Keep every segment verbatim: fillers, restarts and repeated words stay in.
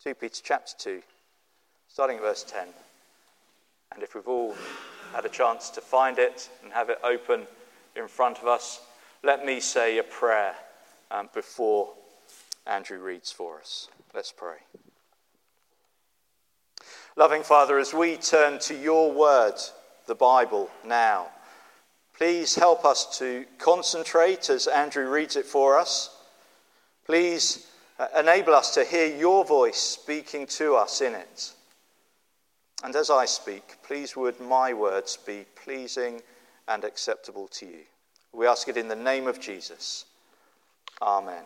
Second Peter chapter two, starting at verse ten. And if we've all had a chance to find it and have it open in front of us, let me say a prayer um, before Andrew reads for us. Let's pray. Loving Father, as we turn to your word, the Bible, now, please help us to concentrate as Andrew reads it for us. Please uh, enable us to hear your voice speaking to us in it. And as I speak, please would my words be pleasing and acceptable to you. We ask it in the name of Jesus. Amen.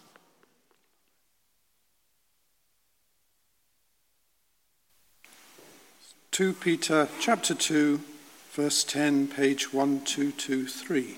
Second Peter chapter two, verse ten, page one two two three.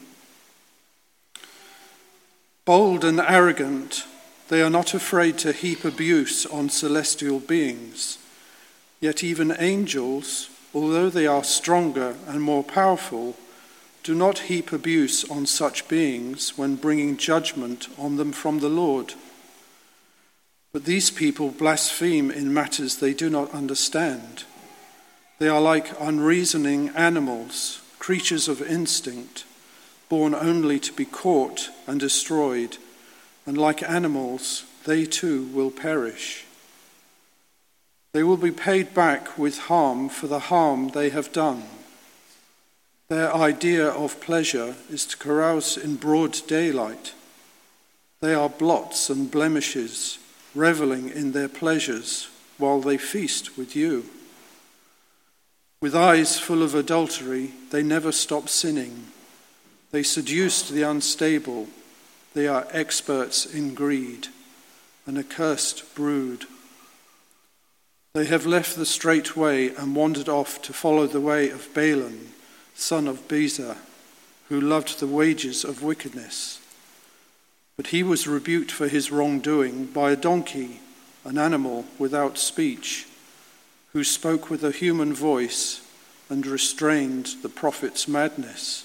Bold and arrogant, they are not afraid to heap abuse on celestial beings. Yet even angels, although they are stronger and more powerful, do not heap abuse on such beings when bringing judgment on them from the Lord. But these people blaspheme in matters they do not understand. They are like unreasoning animals, creatures of instinct, born only to be caught and destroyed, and like animals, they too will perish. They will be paid back with harm for the harm they have done. Their idea of pleasure is to carouse in broad daylight. They are blots and blemishes, reveling in their pleasures while they feast with you. With eyes full of adultery, they never stop sinning. They seduce the unstable. They are experts in greed, an accursed brood. They have left the straight way and wandered off to follow the way of Balaam, son of Bezer, who loved the wages of wickedness. But he was rebuked for his wrongdoing by a donkey, an animal without speech, who spoke with a human voice and restrained the prophet's madness.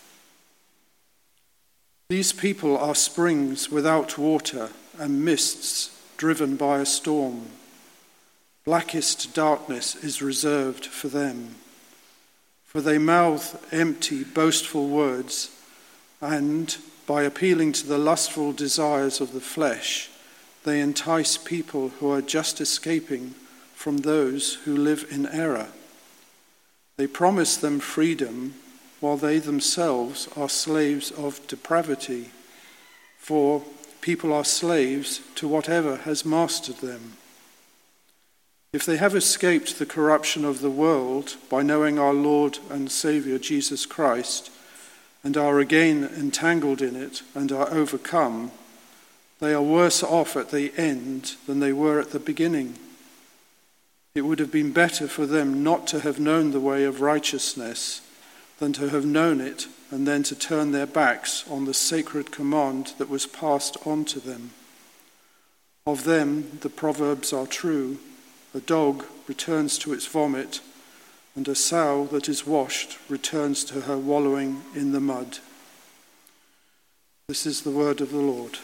These people are springs without water and mists driven by a storm. Blackest darkness is reserved for them, for they mouth empty, boastful words, and by appealing to the lustful desires of the flesh, they entice people who are just escaping from those who live in error. They promise them freedom while they themselves are slaves of depravity, for people are slaves to whatever has mastered them. If they have escaped the corruption of the world by knowing our Lord and Saviour Jesus Christ, and are again entangled in it and are overcome, they are worse off at the end than they were at the beginning. It would have been better for them not to have known the way of righteousness than to have known it and then to turn their backs on the sacred command that was passed on to them. Of them the proverbs are true: a dog returns to its vomit, and a sow that is washed returns to her wallowing in the mud. This is the word of the Lord.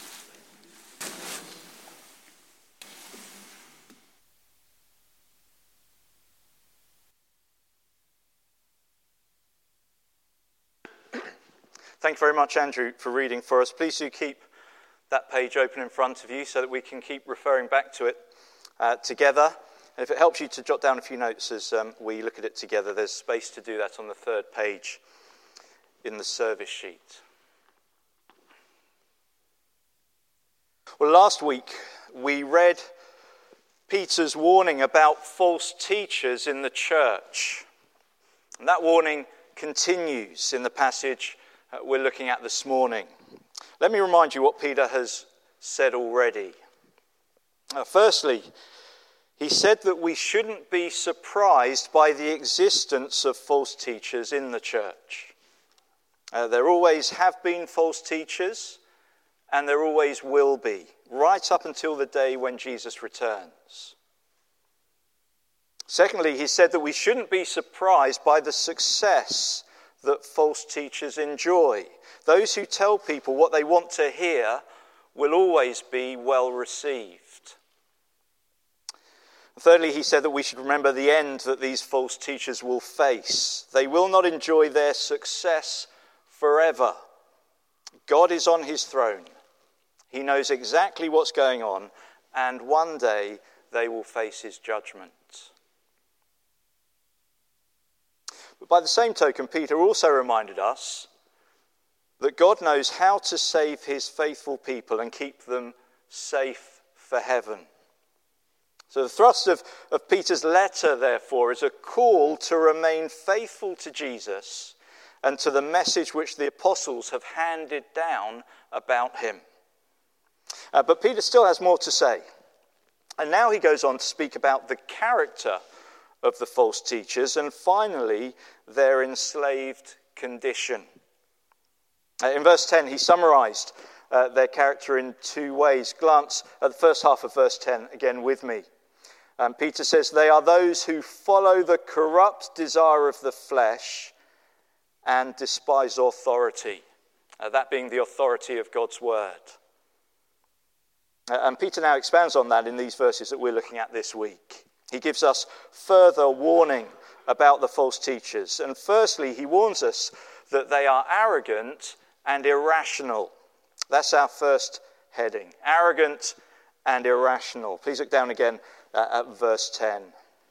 Thank you very much, Andrew, for reading for us. Please do keep that page open in front of you so that we can keep referring back to it uh, together. And if it helps you to jot down a few notes as um, we look at it together, there's space to do that on the third page in the service sheet. Well, last week we read Peter's warning about false teachers in the church. And that warning continues in the passage uh, we're looking at this morning. Let me remind you what Peter has said already. Uh, firstly, he said that we shouldn't be surprised by the existence of false teachers in the church. Uh, there always have been false teachers, and there always will be, right up until the day when Jesus returns. Secondly, he said that we shouldn't be surprised by the success that false teachers enjoy. Those who tell people what they want to hear will always be well received. Thirdly, he said that we should remember the end that these false teachers will face. They will not enjoy their success forever. God is on his throne. He knows exactly what's going on, and one day they will face his judgment. But by the same token, Peter also reminded us that God knows how to save his faithful people and keep them safe for heaven. So the thrust of, of Peter's letter, therefore, is a call to remain faithful to Jesus and to the message which the apostles have handed down about him. Uh, but Peter still has more to say. And now he goes on to speak about the character of the false teachers and finally their enslaved condition. Uh, in verse ten, he summarized uh, their character in two ways. Glance at the first half of verse ten again with me. Um, Peter says, they are those who follow the corrupt desire of the flesh and despise authority, uh, that being the authority of God's word. Uh, and Peter now expands on that in these verses that we're looking at this week. He gives us further warning about the false teachers. And firstly, he warns us that they are arrogant and irrational. That's our first heading, arrogant and irrational. Please look down again uh, at verse ten.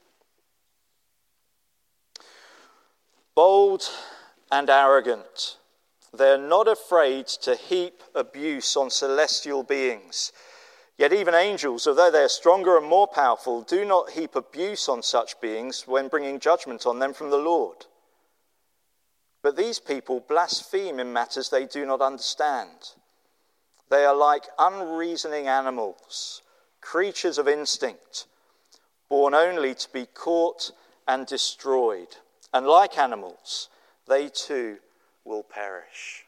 Bold and arrogant, they're not afraid to heap abuse on celestial beings. Yet even angels, although they are stronger and more powerful, do not heap abuse on such beings when bringing judgment on them from the Lord. But these people blaspheme in matters they do not understand. They are like unreasoning animals, creatures of instinct, born only to be caught and destroyed. And like animals, they too will perish.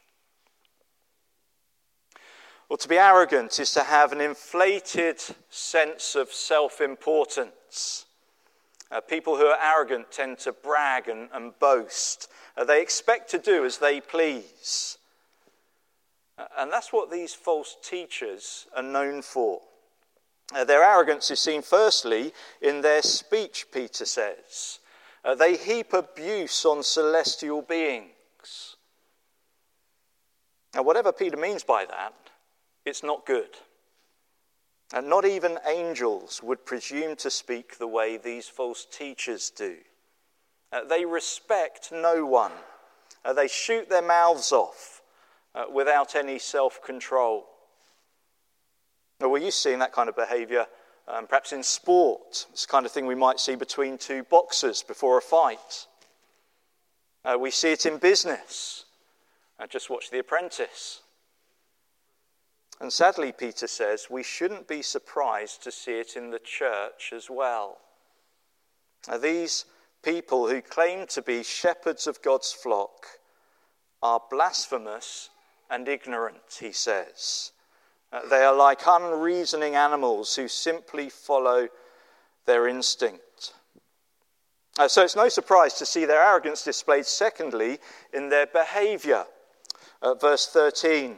Well, to be arrogant is to have an inflated sense of self-importance. Uh, people who are arrogant tend to brag and, and boast. Uh, they expect to do as they please. Uh, and that's what these false teachers are known for. Uh, their arrogance is seen firstly in their speech, Peter says. Uh, they heap abuse on celestial beings. Now, whatever Peter means by that, it's not good. And not even angels would presume to speak the way these false teachers do. Uh, they respect no one. Uh, they shoot their mouths off uh, without any self-control. Now, we're used to seeing that kind of behaviour um, perhaps in sport. It's the kind of thing we might see between two boxers before a fight. Uh, we see it in business. Uh, just watch The Apprentice. And sadly, Peter says, we shouldn't be surprised to see it in the church as well. Now, these people who claim to be shepherds of God's flock are blasphemous and ignorant, he says. Uh, they are like unreasoning animals who simply follow their instinct. Uh, so it's no surprise to see their arrogance displayed, secondly, in their behaviour. Uh, verse thirteen.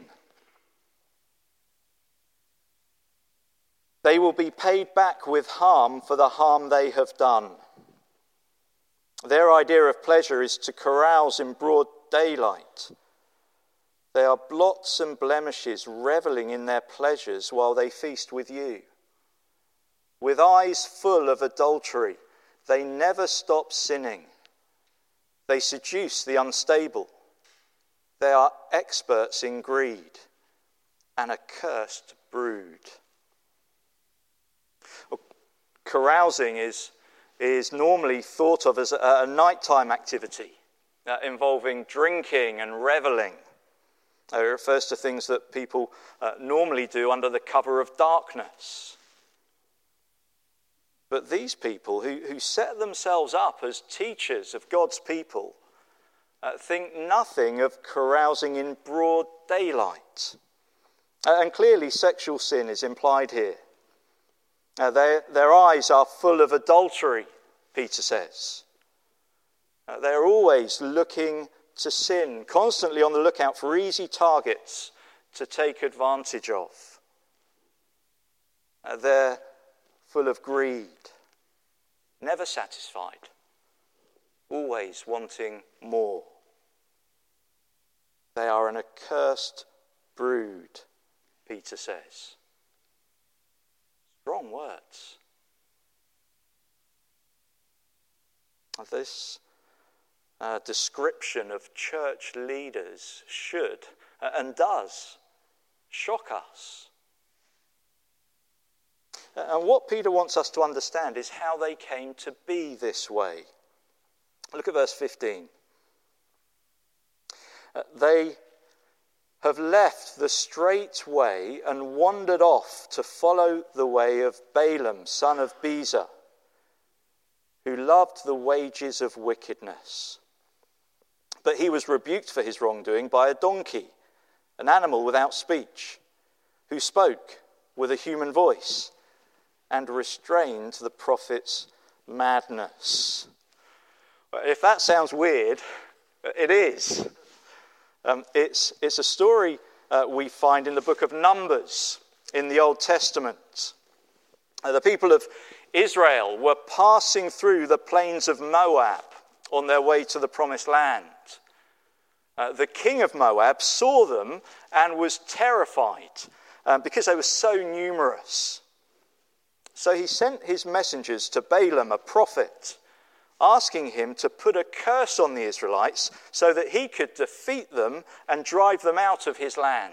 They will be paid back with harm for the harm they have done. Their idea of pleasure is to carouse in broad daylight. They are blots and blemishes, reveling in their pleasures while they feast with you. With eyes full of adultery, they never stop sinning. They seduce the unstable. They are experts in greed, an accursed brood. Carousing is, is normally thought of as a, a nighttime activity uh, involving drinking and reveling. Uh, it refers to things that people uh, normally do under the cover of darkness. But these people who, who set themselves up as teachers of God's people uh, think nothing of carousing in broad daylight. Uh, and clearly sexual sin is implied here. Uh, their, their eyes are full of adultery, Peter says. Uh, they're always looking to sin, constantly on the lookout for easy targets to take advantage of. Uh, they're full of greed. never satisfied, always wanting more. They are an accursed brood, Peter says. Strong words. This uh, description of church leaders should uh, and does shock us. And what Peter wants us to understand is how they came to be this way. Look at verse fifteen. Uh, they have left the straight way and wandered off to follow the way of Balaam, son of Bezer, who loved the wages of wickedness. But he was rebuked for his wrongdoing by a donkey, an animal without speech, who spoke with a human voice and restrained the prophet's madness. If that sounds weird, it is. Um, it's, it's a story uh, we find in the book of Numbers in the Old Testament. Uh, the people of Israel were passing through the plains of Moab on their way to the promised land. Uh, the king of Moab saw them and was terrified uh, because they were so numerous. So he sent his messengers to Balaam, a prophet, asking him to put a curse on the Israelites so that he could defeat them and drive them out of his land.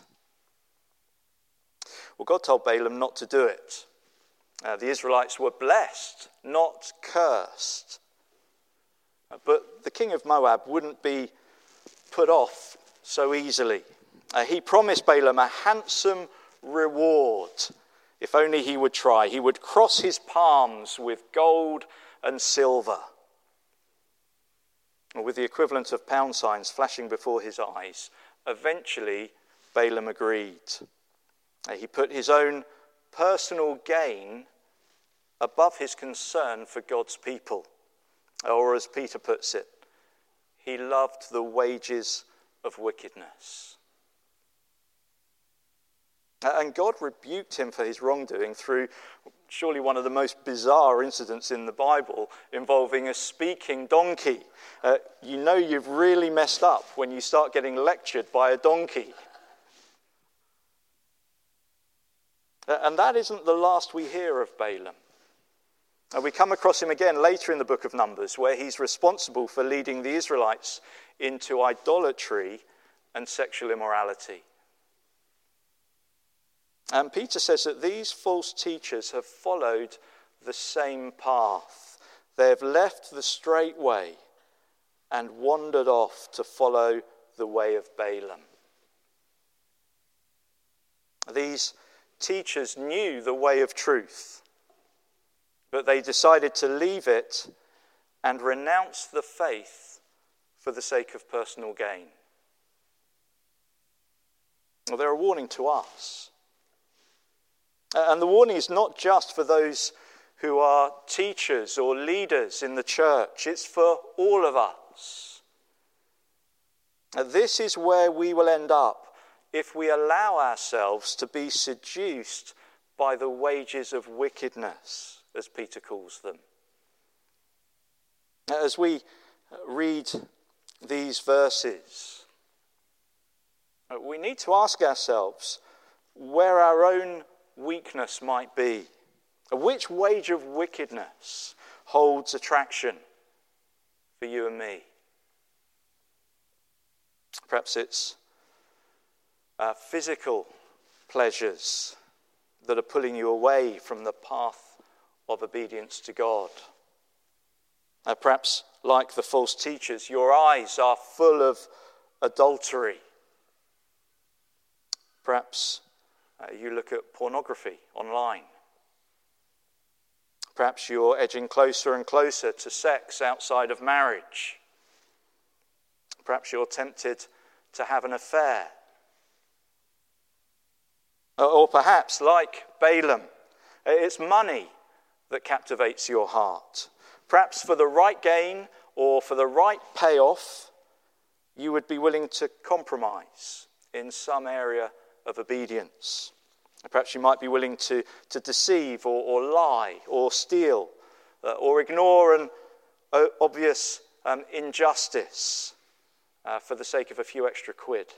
Well, God told Balaam not to do it. Uh, the Israelites were blessed, not cursed. Uh, but the king of Moab wouldn't be put off so easily. Uh, he promised Balaam a handsome reward if only he would try. He would cross his palms with gold and silver, with the equivalent of pound signs flashing before his eyes. Eventually, Balaam agreed. Uh, he put his own personal gain above his concern for God's people. Or as Peter puts it, he loved the wages of wickedness. And God rebuked him for his wrongdoing through surely one of the most bizarre incidents in the Bible involving a speaking donkey. Uh, you know you've really messed up when you start getting lectured by a donkey. And that isn't the last we hear of Balaam. And we come across him again later in the book of Numbers, where he's responsible for leading the Israelites into idolatry and sexual immorality. And Peter says that these false teachers have followed the same path. They have left the straight way and wandered off to follow the way of Balaam. These teachers knew the way of truth, but they decided to leave it and renounce the faith for the sake of personal gain. Well, they're a warning to us. And the warning is not just for those who are teachers or leaders in the church. It's for all of us. This is where we will end up if we allow ourselves to be seduced by the wages of wickedness, as Peter calls them. As we read these verses, we need to ask ourselves where our own weakness might be. Which wage of wickedness holds attraction for you and me? Perhaps it's uh, physical pleasures that are pulling you away from the path of obedience to God. Uh, perhaps, like the false teachers, your eyes are full of adultery. Perhaps Uh, you look at pornography online. Perhaps you're edging closer and closer to sex outside of marriage. Perhaps you're tempted to have an affair. Or, or perhaps, like Balaam, it's money that captivates your heart. Perhaps for the right gain or for the right payoff, you would be willing to compromise in some area of obedience. Perhaps you might be willing to, to deceive or, or lie or steal uh, or ignore an uh, obvious um, injustice uh, for the sake of a few extra quid.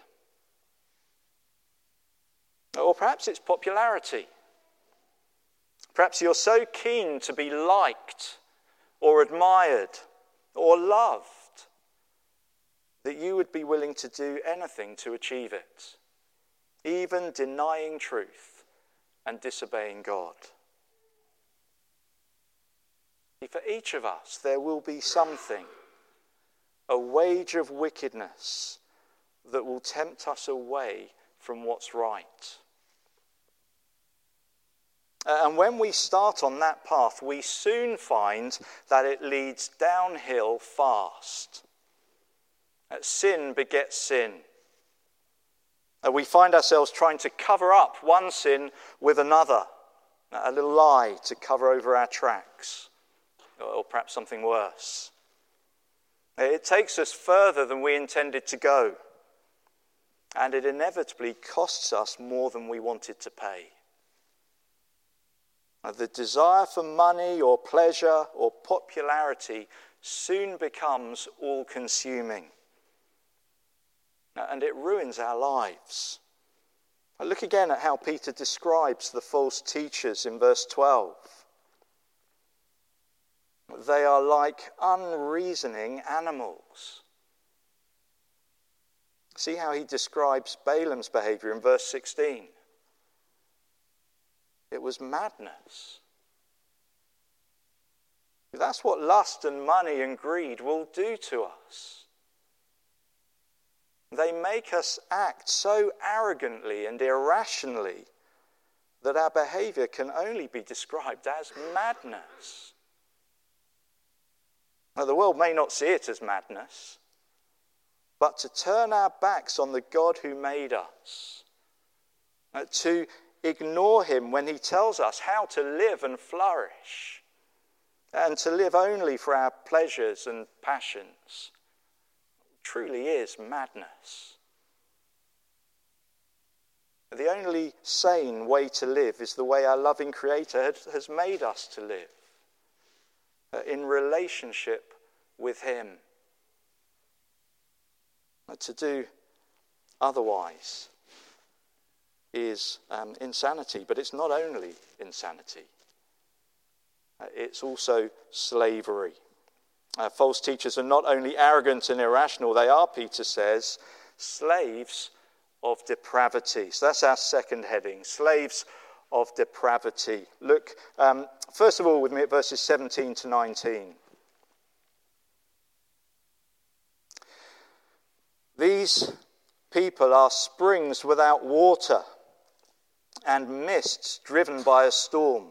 Or perhaps it's popularity. Perhaps you're so keen to be liked or admired or loved that you would be willing to do anything to achieve it, even denying truth and disobeying God. For each of us, there will be something, a wage of wickedness that will tempt us away from what's right. And when we start on that path, we soon find that it leads downhill fast. Sin begets sin. We find ourselves trying to cover up one sin with another, a little lie to cover over our tracks, or perhaps something worse. It takes us further than we intended to go, and it inevitably costs us more than we wanted to pay. The desire for money or pleasure or popularity soon becomes all-consuming, and it ruins our lives. Look again at how Peter describes the false teachers in verse twelve. They are like unreasoning animals. See how he describes Balaam's behavior in verse sixteen. It was madness. That's what lust and money and greed will do to us. They make us act so arrogantly and irrationally that our behavior can only be described as madness. Now, the world may not see it as madness, but to turn our backs on the God who made us, to ignore him when he tells us how to live and flourish, and to live only for our pleasures and passions, truly is madness. The only sane way to live is the way our loving Creator has made us to live, in relationship with him. To do otherwise is um, insanity, but it's not only insanity. Uh, it's also slavery. Uh, false teachers are not only arrogant and irrational, they are, Peter says, slaves of depravity. So that's our second heading, slaves of depravity. Look, um, first of all, with me at verses seventeen to nineteen. These people are springs without water and mists driven by a storm.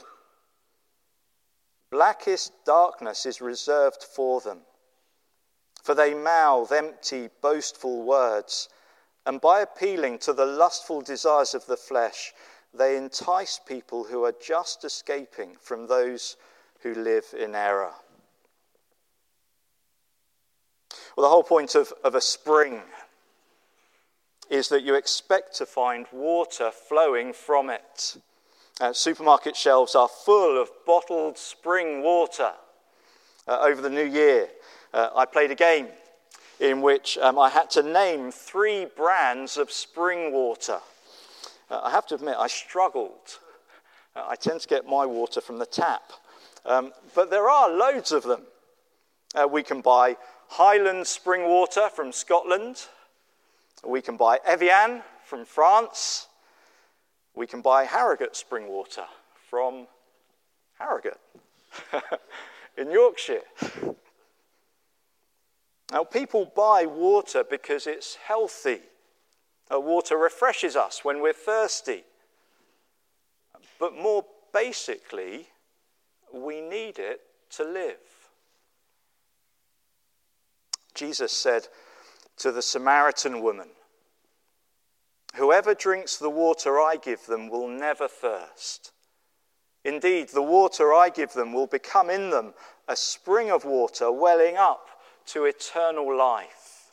Blackest darkness is reserved for them, for they mouth empty, boastful words, and by appealing to the lustful desires of the flesh, they entice people who are just escaping from those who live in error. Well, the whole point of, of a spring is that you expect to find water flowing from it. Uh, supermarket shelves are full of bottled spring water. Uh, over the new year, uh, I played a game in which um, I had to name three brands of spring water. Uh, I have to admit, I struggled. Uh, I tend to get my water from the tap. Um, but there are loads of them. Uh, we can buy Highland spring water from Scotland. We can buy Evian from France. We can buy Harrogate spring water from Harrogate in Yorkshire. Now, people buy water because it's healthy. Uh, water refreshes us when we're thirsty. But more basically, we need it to live. Jesus said to the Samaritan woman, "Whoever drinks the water I give them will never thirst. Indeed, the water I give them will become in them a spring of water welling up to eternal life."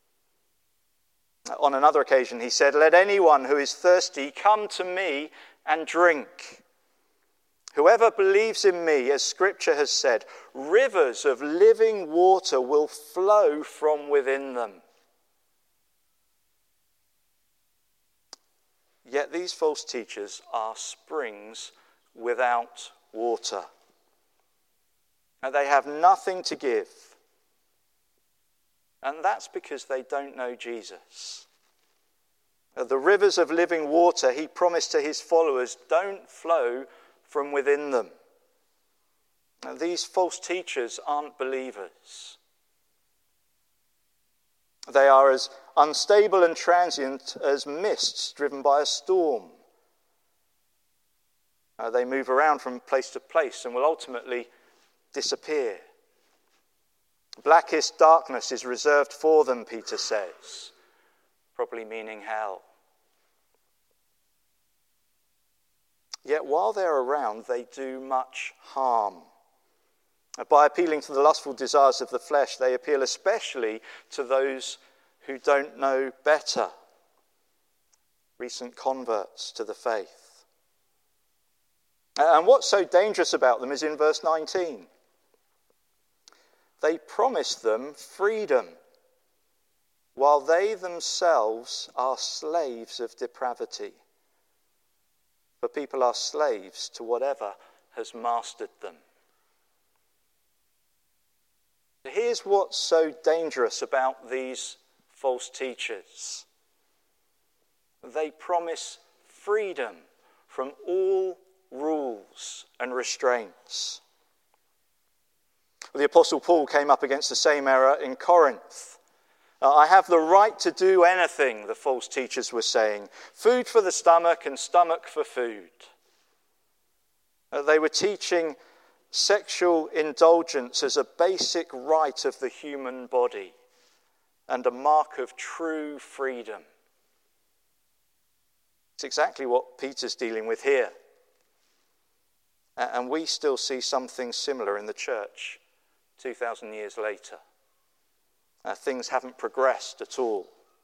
On another occasion, he said, "Let anyone who is thirsty come to me and drink. Whoever believes in me, as Scripture has said, rivers of living water will flow from within them. Yet these false teachers are springs without water. And they have nothing to give. And that's because they don't know Jesus. The rivers of living water he promised to his followers don't flow from within them. Now, these false teachers aren't believers. They are as unstable and transient as mists driven by a storm. Uh, they move around from place to place and will ultimately disappear. Blackest darkness is reserved for them, Peter says, probably meaning hell. Yet while they're around, they do much harm. By appealing to the lustful desires of the flesh, they appeal especially to those who don't know better, recent converts to the faith. And what's so dangerous about them is in verse nineteen. They promise them freedom, while they themselves are slaves of depravity. For people are slaves to whatever has mastered them. Here's what's so dangerous about these false teachers. They promise freedom from all rules and restraints. The Apostle Paul came up against the same error in Corinth. Uh, I have the right to do anything, the false teachers were saying. Food for the stomach and stomach for food. Uh, they were teaching sexual indulgence as a basic right of the human body and a mark of true freedom. It's exactly what Peter's dealing with here. Uh, and we still see something similar in the church two thousand years later. Uh, things haven't progressed at all.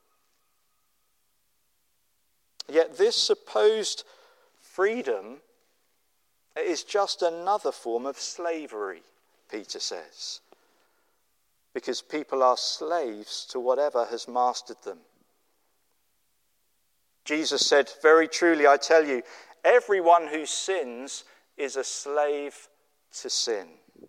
Yet this supposed freedom is just another form of slavery, Peter says, because people are slaves to whatever has mastered them. Jesus said, "Very truly I tell you, everyone who sins is a slave to sin."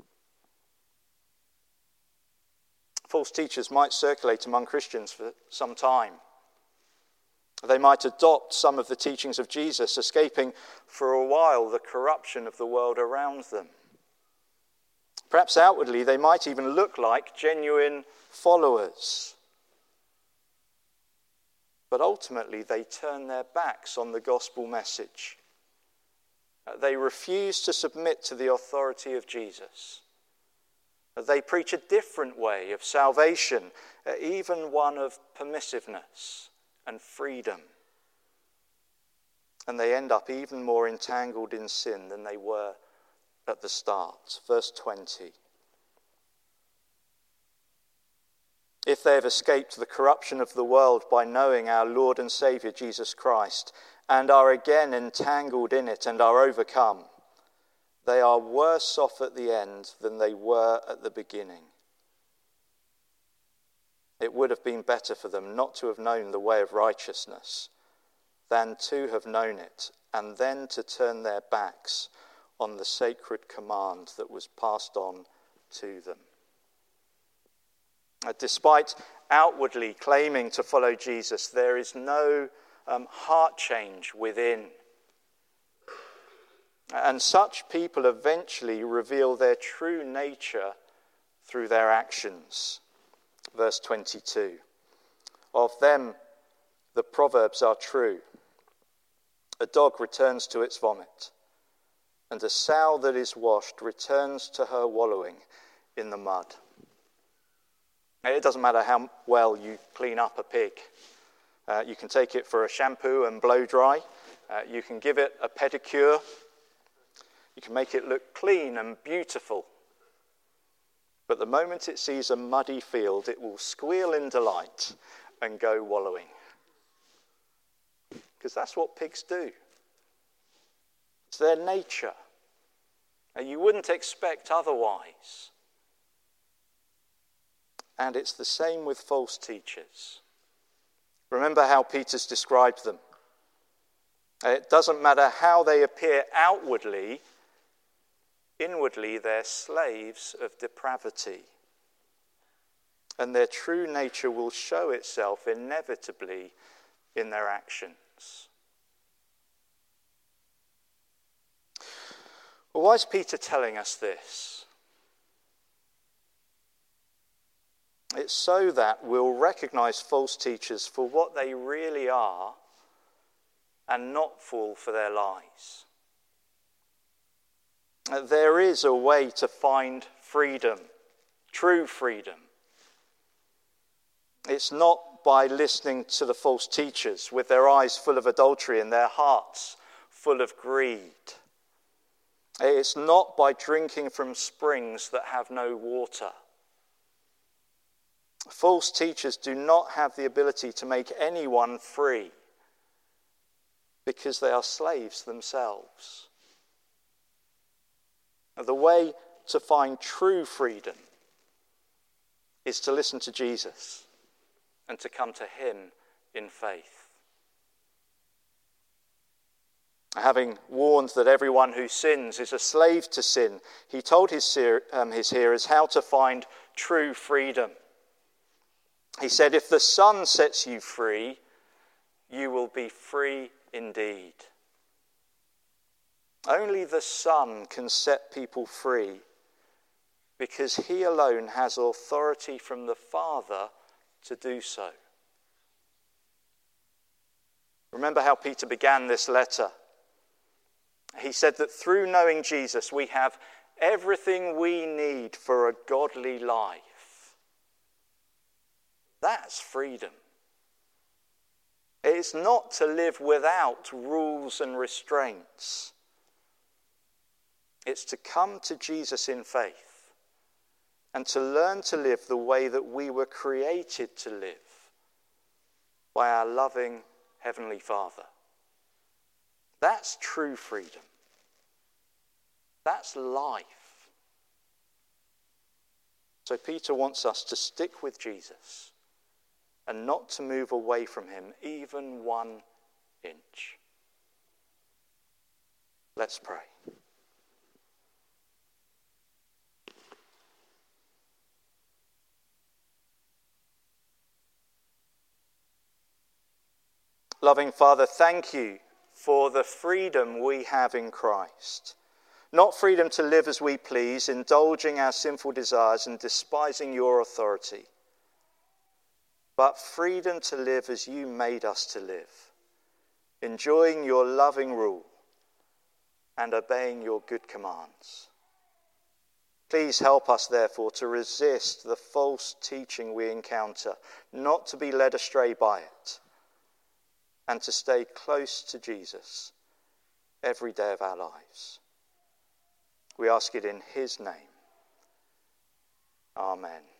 False teachers might circulate among Christians for some time. They might adopt some of the teachings of Jesus, escaping for a while the corruption of the world around them. Perhaps outwardly they might even look like genuine followers. But ultimately they turn their backs on the gospel message. They refuse to submit to the authority of Jesus. They preach a different way of salvation, even one of permissiveness and freedom. And they end up even more entangled in sin than they were at the start. Verse twenty. If they have escaped the corruption of the world by knowing our Lord and Saviour Jesus Christ, and are again entangled in it and are overcome, they are worse off at the end than they were at the beginning. It would have been better for them not to have known the way of righteousness than to have known it and then to turn their backs on the sacred command that was passed on to them. Despite outwardly claiming to follow Jesus, there is no um, heart change within. And such people eventually reveal their true nature through their actions. Verse twenty-two. Of them the proverbs are true. A dog returns to its vomit, and a sow that is washed returns to her wallowing in the mud. It doesn't matter how well you clean up a pig. Uh, you can take it for a shampoo and blow dry. Uh, you can give it a pedicure. You can make it look clean and beautiful. But the moment it sees a muddy field, it will squeal in delight and go wallowing. Because that's what pigs do. It's their nature. You wouldn't expect otherwise. And it's the same with false teachers. Remember how Peter's described them. It doesn't matter how they appear outwardly, inwardly they're slaves of depravity. And their true nature will show itself inevitably in their actions. Well, why is Peter telling us this? It's so that we'll recognize false teachers for what they really are and not fall for their lies. There is a way to find freedom, true freedom. It's not by listening to the false teachers with their eyes full of adultery and their hearts full of greed. It's not by drinking from springs that have no water. False teachers do not have the ability to make anyone free because they are slaves themselves. The way to find true freedom is to listen to Jesus and to come to him in faith. Having warned that everyone who sins is a slave to sin, he told his, um, his hearers how to find true freedom. He said, if the Son sets you free, you will be free indeed. Only the Son can set people free because he alone has authority from the Father to do so. Remember how Peter began this letter. He said that through knowing Jesus, we have everything we need for a godly life. That's freedom. It's not to live without rules and restraints. It's to come to Jesus in faith and to learn to live the way that we were created to live by our loving Heavenly Father. That's true freedom. That's life. So Peter wants us to stick with Jesus and not to move away from him even one inch. Let's pray. Loving Father, thank you for the freedom we have in Christ. Not freedom to live as we please, indulging our sinful desires and despising your authority, but freedom to live as you made us to live, enjoying your loving rule and obeying your good commands. Please help us, therefore, to resist the false teaching we encounter, not to be led astray by it, and to stay close to Jesus every day of our lives. We ask it in his name. Amen.